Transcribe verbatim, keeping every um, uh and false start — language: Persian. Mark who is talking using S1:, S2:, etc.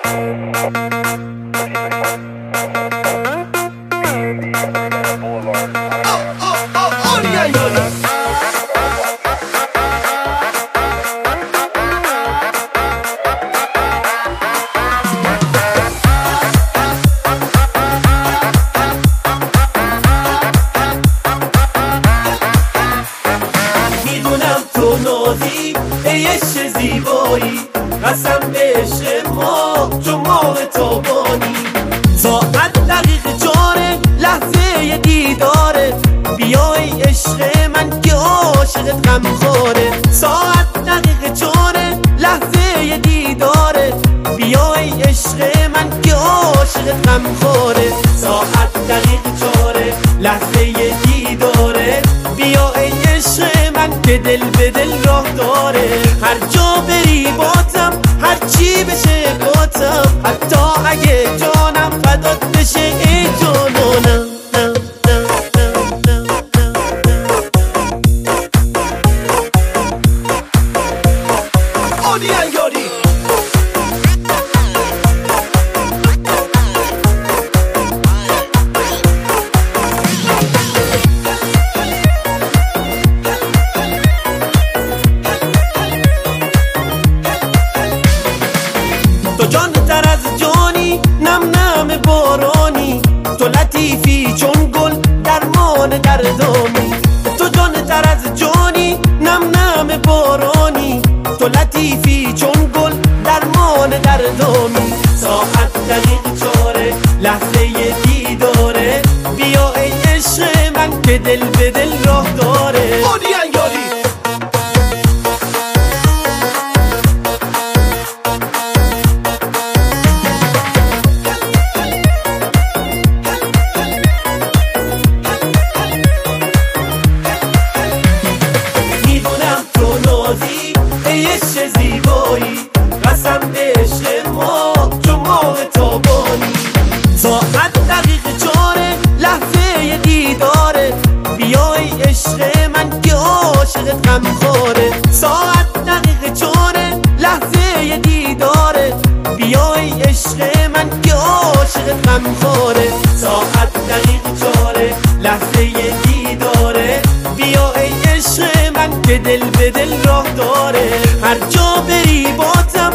S1: ای عشق زیبایی قسم به عشق ما چون ماه تابانی ساعت دقیقه جاره لحظه دیداره بیای عشق من که عاشقت غمخواره ساعت دقیقه جاره لحظه دیداره بیای عشق من که عاشقت غمخواره ساعت دقیقه جاره لحظه دیداره بیای عشق من که دل به دل راه داره هر جا بری باتم هر چی بشه گاتم حتی اگه جانم فدات بشه ای جانانم تو جان تر از جانی نم نم بارانی تو لطیفی چون گل درمان دردانی تو جان تر از جانی نم نم بارانی تو لطیفی چون گل درمان دردانی ساعت دقیقه چاره لحظه دیداره بیا ای عشق من که دل به دل راه داره ای عشق زیبایی قسم به عشق ما چون ماه تابانی ساعت دقیقه چاره لحظه دیداره بیای عشق من که عاشقت غمخواره ساعت دقیقه چاره لحظه دیداره بیای عشق من که عاشقت غمخواره ساعت دقیقه چاره لحظه دیداره بیای عشق من که دل به دل راه داره هر جا بری باتم